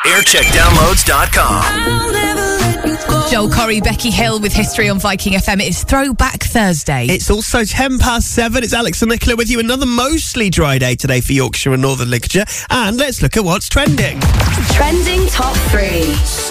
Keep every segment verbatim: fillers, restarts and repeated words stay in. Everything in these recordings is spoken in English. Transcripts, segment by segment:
aircheck downloads dot com. Joel Corey, Becky Hill with History on Viking F M. It is Throwback Thursday. It's also ten past seven. It's Alex and Nicola with you. Another mostly dry day today for Yorkshire and Northern Lincolnshire. And let's look at what's trending. Trending top three.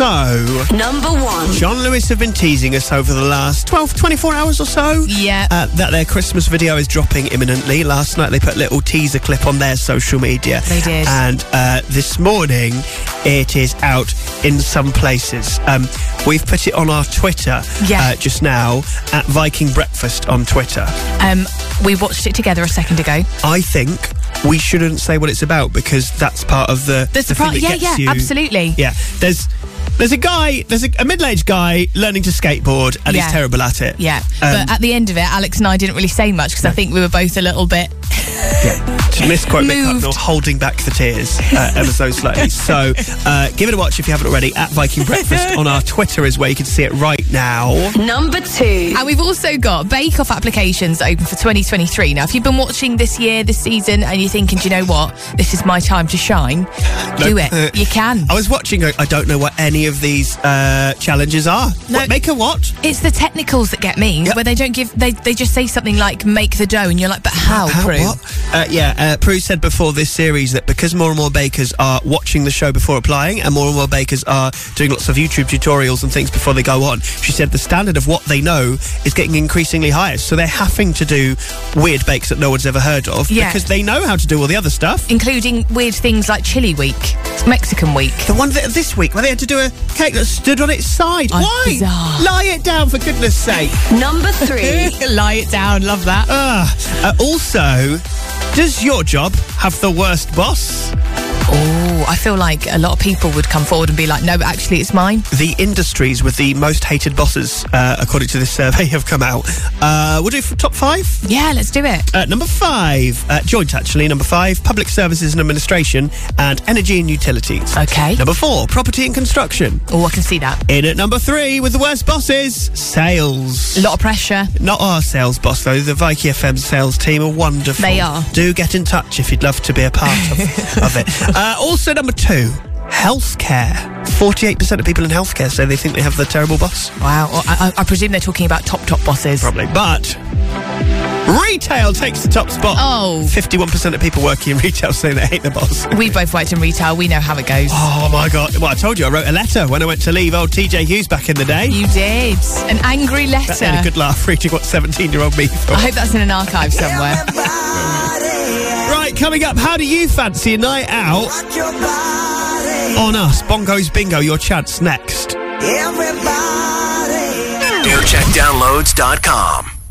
So, Number one. John Lewis have been teasing us over the last twelve, twenty-four hours or so. Yeah. Uh, that their Christmas video is dropping imminently. Last night they put a little teaser clip on their social media. They did. And uh, this morning it is out in some places. Um, we've put it on our Twitter Yeah. uh, just now, at Viking Breakfast on Twitter. Um, we watched it together a second ago. I think we shouldn't say what it's about because that's part of the, There's the the pro- thing that yeah, gets yeah, you. absolutely. Yeah, there's there's a guy, there's a, a middle-aged guy learning to skateboard and Yeah. he's terrible at it. Yeah, Um, but at the end of it, Alex and I didn't really say much because I think we were both a little bit... Yeah, to misquote Mick Moved. Hucknall, holding back the tears uh, ever so slightly. So uh, give it a watch if you haven't already. At Viking Breakfast on our Twitter is where you can see it right now. Number two. And we've also got Bake Off applications open for twenty twenty-three. Now, if you've been watching this year, this season, and you're thinking, do you know what? This is my time to shine. Do No. it. You can. I was watching, I don't know what any of these uh, challenges are. No. What, make a what? It's the technicals that get me, Yep. where they don't give, they, they just say something like, make the dough, and you're like, but how, How, Prue? what? Uh, yeah, uh, Prue said before this series that because more and more bakers are watching the show before applying and more and more bakers are doing lots of YouTube tutorials and things before they go on, she said the standard of what they know is getting increasingly higher. So they're having to do weird bakes that no one's ever heard of Yeah. because they know how to do all the other stuff. Including weird things like Chili Week, Mexican Week. The one that this week where they had to do a cake that stood on its side. Oh, Why? bizarre. Lie it down, for goodness sake. Number three. Lie it down, love that. Ah, uh, also, does your job have the worst boss? Oh, I feel like a lot of people would come forward and be like, no, actually, it's mine. The industries with the most hated bosses, uh, according to this survey, have come out. Uh, we'll do f- top five. Yeah, let's do it. Uh, number five, uh, joint actually. Number five, public services and administration and energy and utilities. Okay. Number four, property and construction. Oh, I can see that. In at number three, with the worst bosses, sales. A lot of pressure. Not our sales boss, though. The Viking F M sales team are wonderful. They are. Do get in touch if you'd love to be a part of, of it. Uh, also, number two, healthcare. forty-eight percent of people in healthcare say they think they have the terrible boss. Wow. Well, I, I, I presume they're talking about top, top bosses. Probably. But retail takes the top spot. Oh. fifty-one percent of people working in retail say they hate the boss. We both worked in retail. We know how it goes. Oh, my God. Well, I told you, I wrote a letter when I went to leave old T J Hughes back in the day. You did. An angry That letter. made a good laugh reading what seventeen-year-old me thought. I hope that's in an archive somewhere. Right, coming up, how do you fancy a night out on us? Bongos Bingo, your chance next. aircheck downloads dot com.